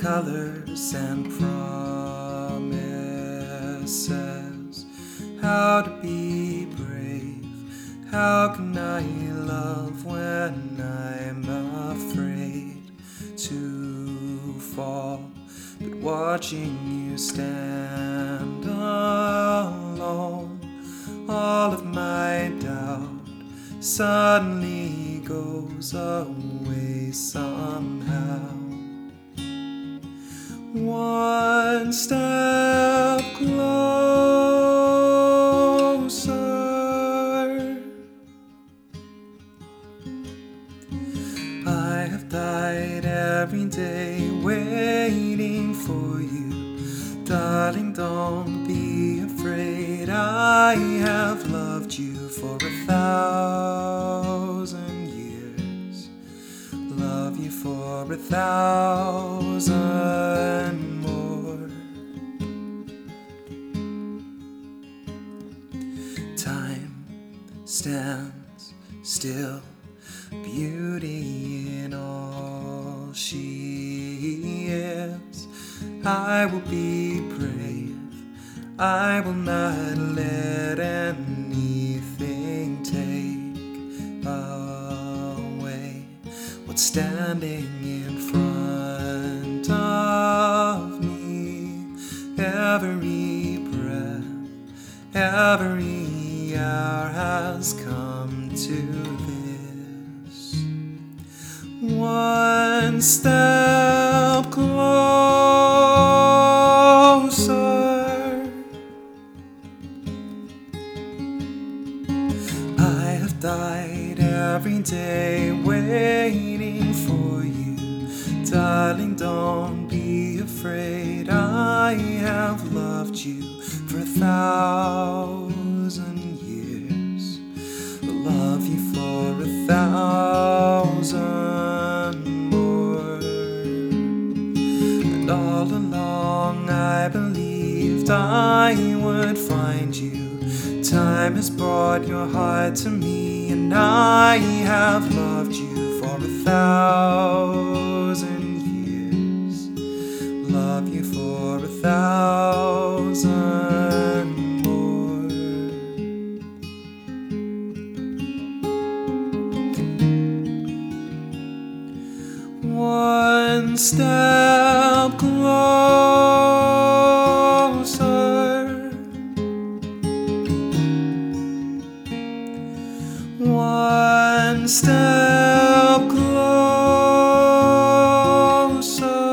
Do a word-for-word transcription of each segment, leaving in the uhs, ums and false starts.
colors and promises. How to be brave, how can I love when I'm afraid to fall? But watching you stand alone, all of my doubt suddenly goes away somehow. One step closer. I have died every day waiting for you. Darling, don't be afraid. I have loved you for a thousand years. Love you for a thousand more. Time stands still, beauty in all she is. I will be brave, I will not let anything take away what's standing in front of me. Every breath, every hour has come to this. One step closer. I have died every day waiting for you. Darling, don't be afraid. I have loved you for a thousand years. I'll love you for a thousand more. And all along I believed I would find you. Time has brought your heart to me, and I have loved you for a thousand years. Love you for a thousand more. One step closer. One step closer.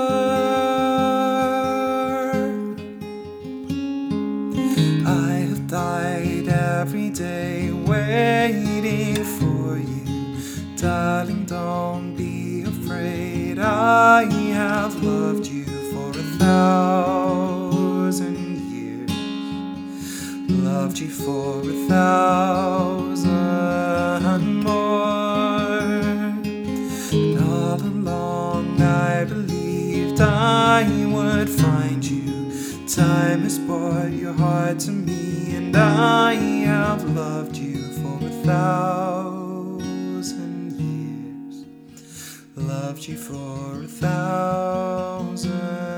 I have died every day waiting for you. Darling, don't be afraid. I have loved you for a thousand years. Loved you for a thousand more. And all along I believed I would find you. Time has brought your heart to me, and I have loved you for a thousand years. Loved you for a thousand